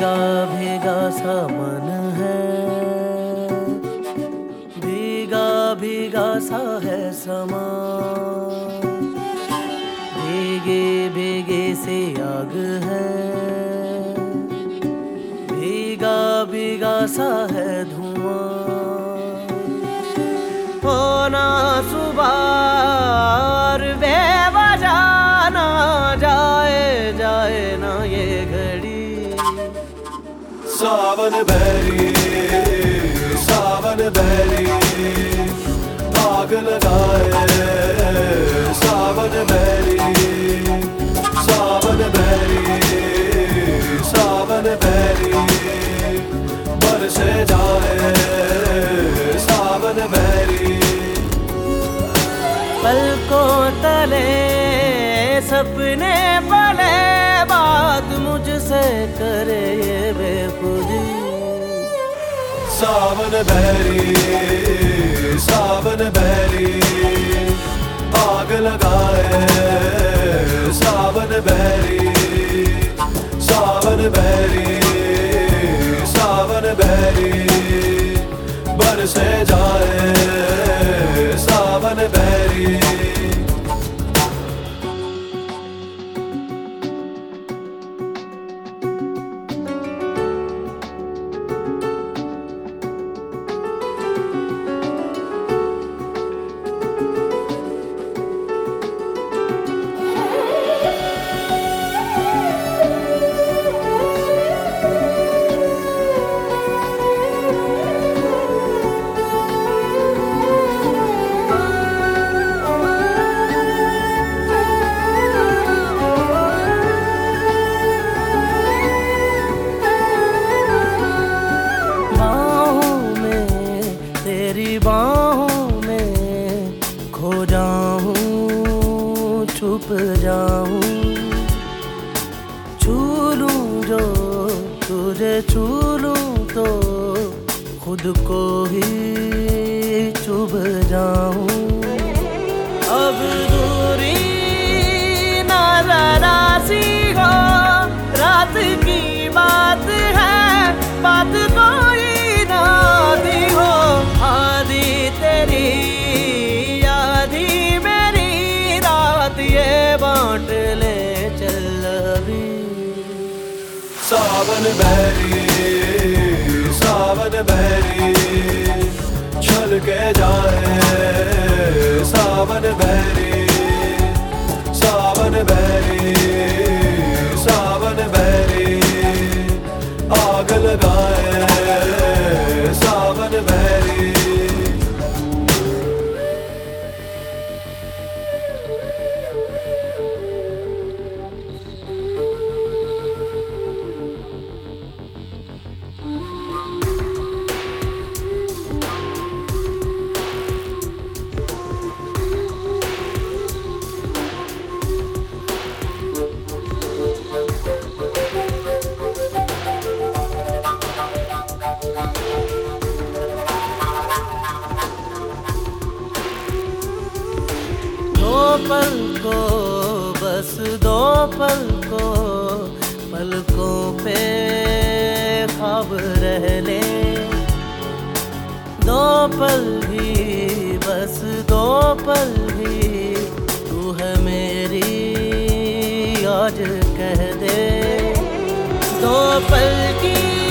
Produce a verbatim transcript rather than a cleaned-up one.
भीगा भीगा सा मन है, भीगा भीगा सा है समा, भीगे भीगे से आग है, भीगा भीगा सा है धुआं। होना सुबह बेवजह ना जाए जाए ना ये घड़ी। सावन बैरी सावन बैरी आग लगाए, सावन बैरी सावन बैरी सावन बैरी बरसे जाए, सावन बैरी। पलकों तले सपने पले, बात मुझसे करे ये बेखुदी। सावन बैरी सावन बैरी आग लगाए, सावन बैरी सावन बैरी सावन बैरी बरसे जाए, सावन बैरी। तेरी बाहों में खो जाऊं, छुप जाऊं, छू लूं जो तुझे छू लूं तो खुद को ही चुभ जाऊं। अब दूरी ना जरा सी हो, रात की बात है, बात कोई ना दी हो। आधी तेरी आधी मेरी रात, ये बांट ले चल अभी। सावन बैरी सावन बैरी छल के जाए, सावन बैरी सावन बैरी सावन बैरी आग लगाए, सावन बैरी। दो पल को बस दो पल को पलकों पे ख्वाब रह ले, दो पल ही बस दो पल ही तू है मेरी आज कह दे। दो पल की